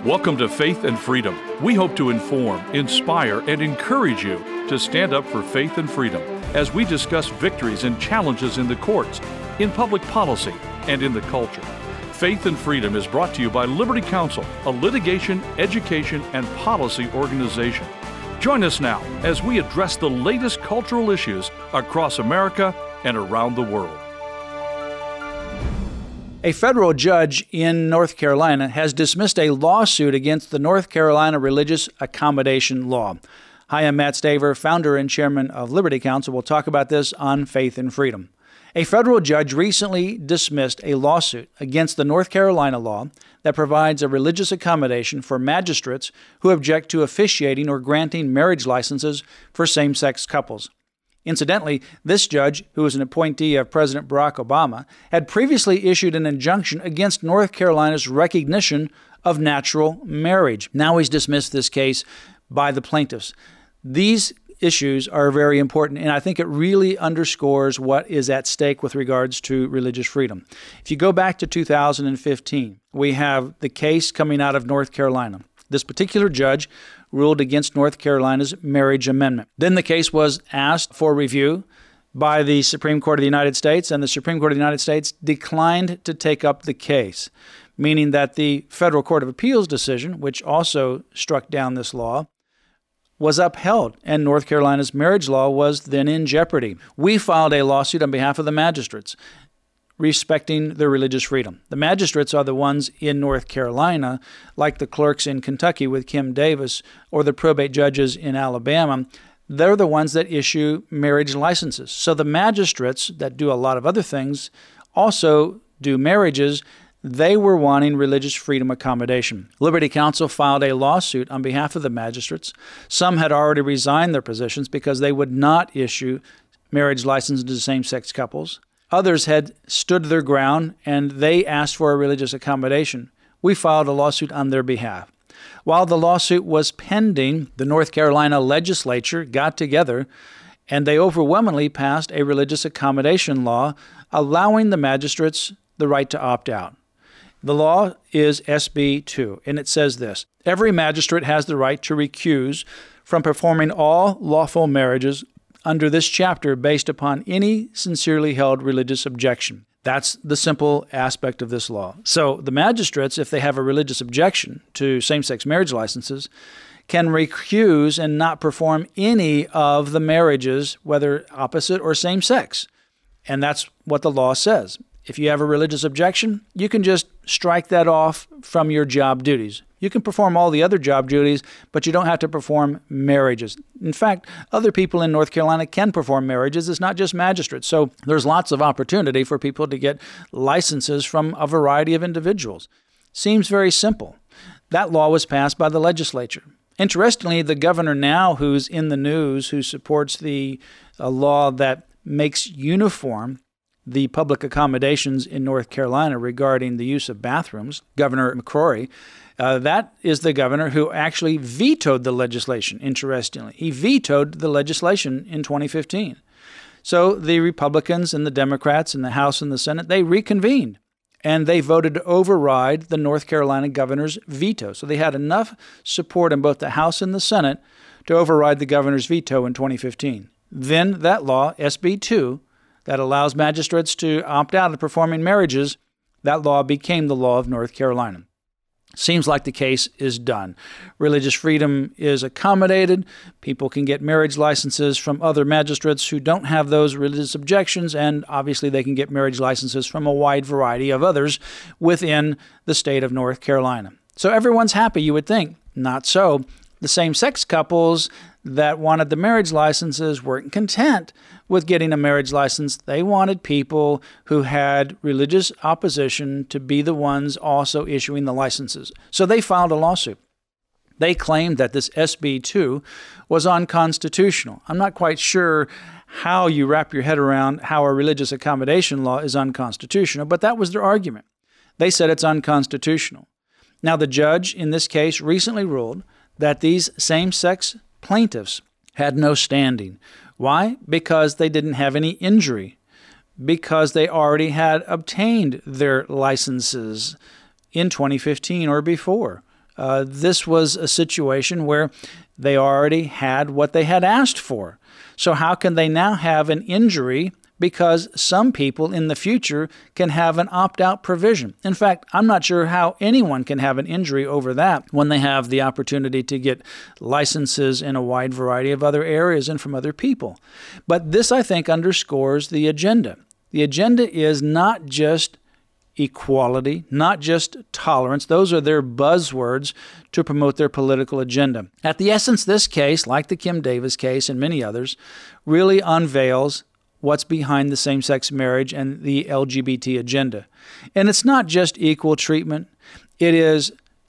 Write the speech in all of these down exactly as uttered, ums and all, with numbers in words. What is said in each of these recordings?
Welcome to Faith and Freedom. We hope to inform, inspire, and encourage you to stand up for faith and freedom as we discuss victories and challenges in the courts, in public policy, and in the culture. Faith and Freedom is brought to you by Liberty Counsel, a litigation, education, and policy organization. Join us now as we address the latest cultural issues across America and around the world. A federal judge in North Carolina has dismissed a lawsuit against the North Carolina Religious Accommodation Law. Hi, I'm Matt Staver, founder and chairman of Liberty Counsel. We'll talk about this on Faith and Freedom. A federal judge recently dismissed a lawsuit against the North Carolina law that provides a religious accommodation for magistrates who object to officiating or granting marriage licenses for same-sex couples. Incidentally, this judge, who is an appointee of President Barack Obama, had previously issued an injunction against North Carolina's recognition of natural marriage. Now he's dismissed this case by the plaintiffs. These issues are very important, and I think it really underscores what is at stake with regards to religious freedom. If you go back to two thousand fifteen, we have the case coming out of North Carolina. This particular judge ruled against North Carolina's marriage amendment. Then the case was asked for review by the Supreme Court of the United States, and the Supreme Court of the United States declined to take up the case, meaning that the Federal Court of Appeals decision, which also struck down this law, was upheld, and North Carolina's marriage law was then in jeopardy. We filed a lawsuit on behalf of the magistrates respecting their religious freedom. The magistrates are the ones in North Carolina, like the clerks in Kentucky with Kim Davis, or the probate judges in Alabama. They're the ones that issue marriage licenses. So the magistrates that do a lot of other things also do marriages. They were wanting religious freedom accommodation. Liberty Counsel filed a lawsuit on behalf of the magistrates. Some had already resigned their positions because they would not issue marriage licenses to same-sex couples. Others had stood their ground, and they asked for a religious accommodation. We filed a lawsuit on their behalf. While the lawsuit was pending, the North Carolina legislature got together, and they overwhelmingly passed a religious accommodation law allowing the magistrates the right to opt out. The law is S B two, and it says this: every magistrate has the right to recuse from performing all lawful marriages under this chapter based upon any sincerely held religious objection. That's the simple aspect of this law. So the magistrates, if they have a religious objection to same-sex marriage licenses, can recuse and not perform any of the marriages, whether opposite or same-sex. And that's what the law says. If you have a religious objection, you can just strike that off from your job duties. You can perform all the other job duties, but you don't have to perform marriages. In fact, other people in North Carolina can perform marriages. It's not just magistrates. So there's lots of opportunity for people to get licenses from a variety of individuals. Seems very simple. That law was passed by the legislature. Interestingly, the governor now who's in the news, who supports the uh, law that makes uniform the public accommodations in North Carolina regarding the use of bathrooms, Governor McCrory, uh, that is the governor who actually vetoed the legislation, interestingly. He vetoed the legislation in twenty fifteen. So the Republicans and the Democrats in the House and the Senate, they reconvened, and they voted to override the North Carolina governor's veto. So they had enough support in both the House and the Senate to override the governor's veto in twenty fifteen. Then that law, S B two, that allows magistrates to opt out of performing marriages, that law became the law of North Carolina. Seems like the case is done. Religious freedom is accommodated. People can get marriage licenses from other magistrates who don't have those religious objections, and obviously they can get marriage licenses from a wide variety of others within the state of North Carolina. So everyone's happy, you would think. Not so. The same-sex couples that wanted the marriage licenses weren't content with getting a marriage license. They wanted people who had religious opposition to be the ones also issuing the licenses. So they filed a lawsuit. They claimed that this S B two was unconstitutional. I'm not quite sure how you wrap your head around how a religious accommodation law is unconstitutional, but that was their argument. They said it's unconstitutional. Now, the judge in this case recently ruled that these same-sex plaintiffs had no standing. Why? Because they didn't have any injury, because they already had obtained their licenses in twenty fifteen or before. Uh, this was a situation where they already had what they had asked for. So how can they now have an injury because some people in the future can have an opt-out provision? In fact, I'm not sure how anyone can have an injury over that when they have the opportunity to get licenses in a wide variety of other areas and from other people. But this, I think, underscores the agenda. The agenda is not just equality, not just tolerance. Those are their buzzwords to promote their political agenda. At the essence, this case, like the Kim Davis case and many others, really unveils what's behind the same-sex marriage and the L G B T agenda. And it's not just equal treatment. It is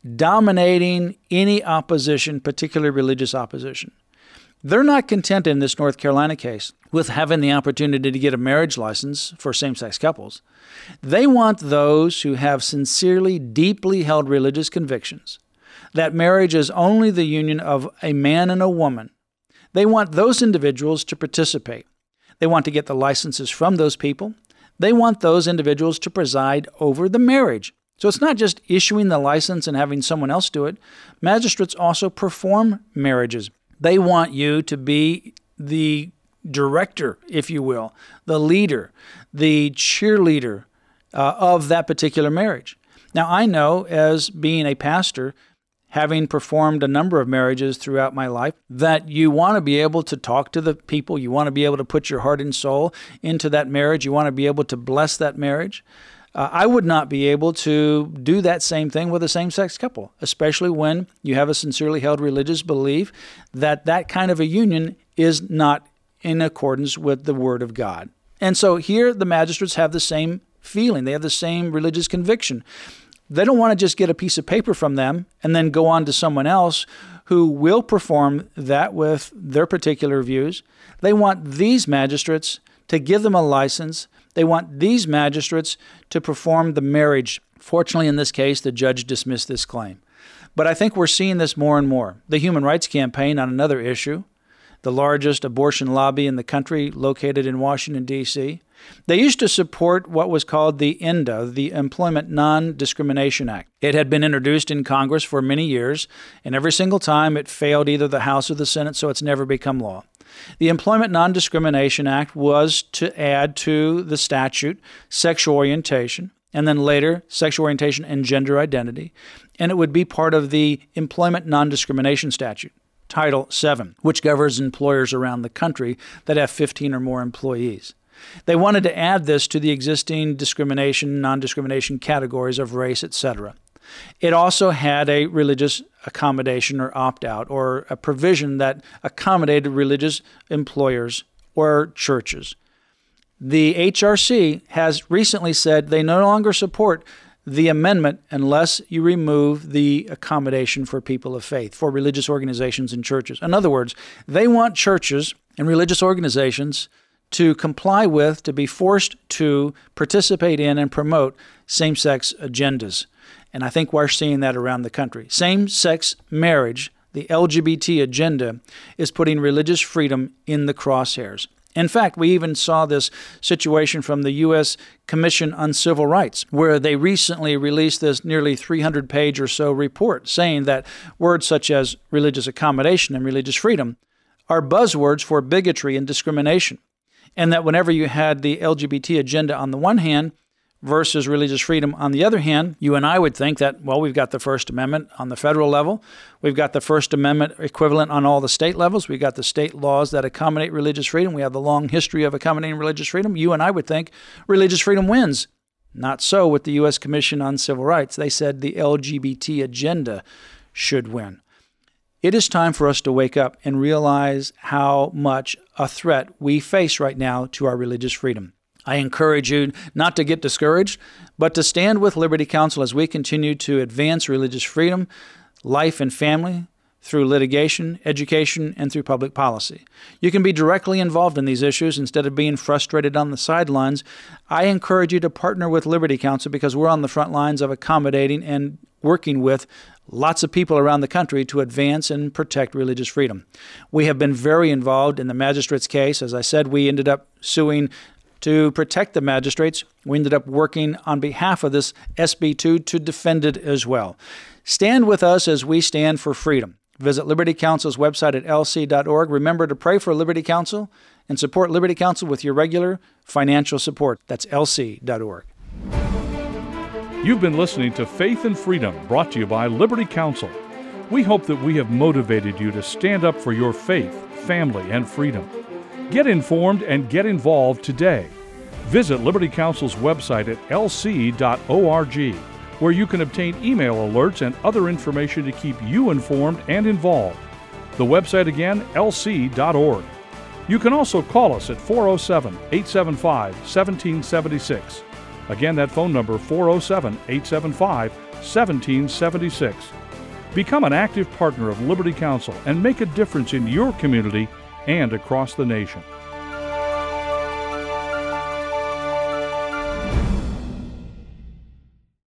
dominating any opposition, particularly religious opposition. They're not content in this North Carolina case with having the opportunity to get a marriage license for same-sex couples. They want those who have sincerely, deeply held religious convictions that marriage is only the union of a man and a woman. They want those individuals to participate. They want to get the licenses from those people. They want those individuals to preside over the marriage. So it's not just issuing the license and having someone else do it. Magistrates also perform marriages. They want you to be the director, if you will, the leader, the cheerleader uh, of that particular marriage. Now, I know as being a pastor, having performed a number of marriages throughout my life, that you want to be able to talk to the people. You want to be able to put your heart and soul into that marriage. You want to be able to bless that marriage. Uh, I would not be able to do that same thing with a same-sex couple, especially when you have a sincerely held religious belief that that kind of a union is not in accordance with the Word of God. And so here the magistrates have the same feeling. They have the same religious conviction. They don't want to just get a piece of paper from them and then go on to someone else who will perform that with their particular views. They want these magistrates to give them a license. They want these magistrates to perform the marriage. Fortunately, in this case, the judge dismissed this claim. But I think we're seeing this more and more. The Human Rights Campaign on another issue, the largest abortion lobby in the country located in Washington, D C, they used to support what was called the E N D A, the Employment Non-Discrimination Act. It had been introduced in Congress for many years, and every single time it failed either the House or the Senate, so it's never become law. The Employment Non-Discrimination Act was to add to the statute sexual orientation, and then later sexual orientation and gender identity, and it would be part of the Employment Non-Discrimination Statute, Title seven, which governs employers around the country that have fifteen or more employees. They wanted to add this to the existing discrimination, non-discrimination categories of race, et cetera. It also had a religious accommodation or opt-out, or a provision that accommodated religious employers or churches. The H R C has recently said they no longer support the amendment unless you remove the accommodation for people of faith, for religious organizations and churches. In other words, they want churches and religious organizations to comply with, to be forced to participate in and promote same-sex agendas. And I think we're seeing that around the country. Same-sex marriage, the L G B T agenda, is putting religious freedom in the crosshairs. In fact, we even saw this situation from the U S Commission on Civil Rights, where they recently released this nearly three hundred page or so report saying that words such as religious accommodation and religious freedom are buzzwords for bigotry and discrimination. And that whenever you had the L G B T agenda on the one hand versus religious freedom on the other hand, you and I would think that, well, we've got the First Amendment on the federal level. We've got the First Amendment equivalent on all the state levels. We've got the state laws that accommodate religious freedom. We have the long history of accommodating religious freedom. You and I would think religious freedom wins. Not so with the U S Commission on Civil Rights. They said the L G B T agenda should win. It is time for us to wake up and realize how much a threat we face right now to our religious freedom. I encourage you not to get discouraged, but to stand with Liberty Counsel as we continue to advance religious freedom, life and family through litigation, education, and through public policy. You can be directly involved in these issues instead of being frustrated on the sidelines. I encourage you to partner with Liberty Counsel because we're on the front lines of accommodating and working with lots of people around the country to advance and protect religious freedom. We have been very involved in the magistrate's case. As I said, we ended up suing to protect the magistrates. We ended up working on behalf of this S B two to defend it as well. Stand with us as we stand for freedom. Visit Liberty Counsel's website at L C dot org. Remember to pray for Liberty Counsel and support Liberty Counsel with your regular financial support. That's L C dot org. You've been listening to Faith and Freedom, brought to you by Liberty Counsel. We hope that we have motivated you to stand up for your faith, family, and freedom. Get informed and get involved today. Visit Liberty Counsel's website at L C dot org, where you can obtain email alerts and other information to keep you informed and involved. The website again, L C dot org. You can also call us at four oh seven, eight seven five, one seven seven six. Again, that phone number, four oh seven, eight seven five, one seven seven six. Become an active partner of Liberty Counsel and make a difference in your community and across the nation.